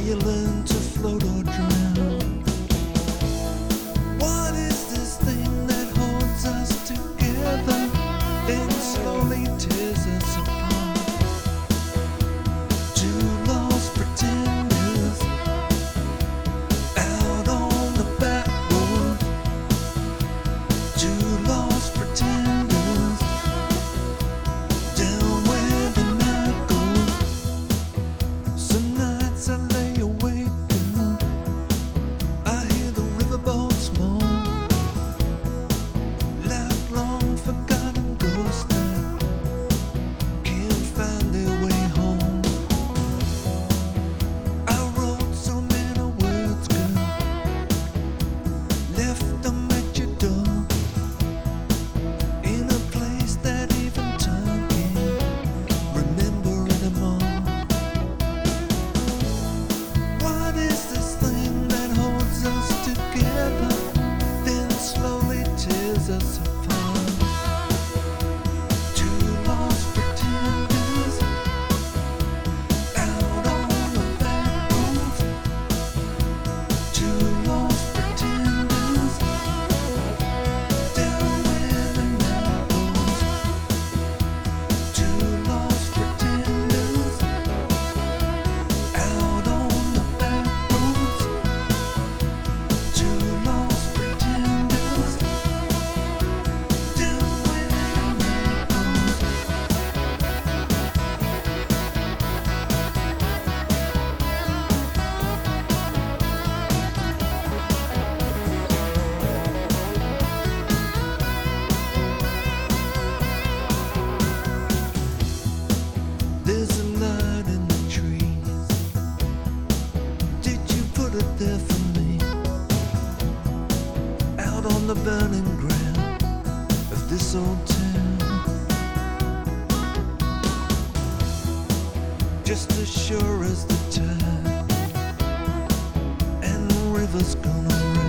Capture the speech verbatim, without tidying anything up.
you learn to float or drown. What is this thing that holds us together, then slowly tears us apart? Two lost pretenders out on the back road. Two lost pretenders down where the night goes. Some nights I lay awake and I hear the riverboats moan, like long forgotten ghosts that can't find their way home. I wrote so many words, girl, left them at your door, in a place that even time can't remember anymore. What is this thing that holds us together, then slowly tears us apart? Two lost pretenders out on the back roads. Two lost pretenders down where the night goes. Two lost pretenders out on the back roads. Two lost pretenders down where the night goes. There's a light in the trees. Did you put it there for me? Out on the burning ground of this old town, just as sure as the tide and the river's gonna run.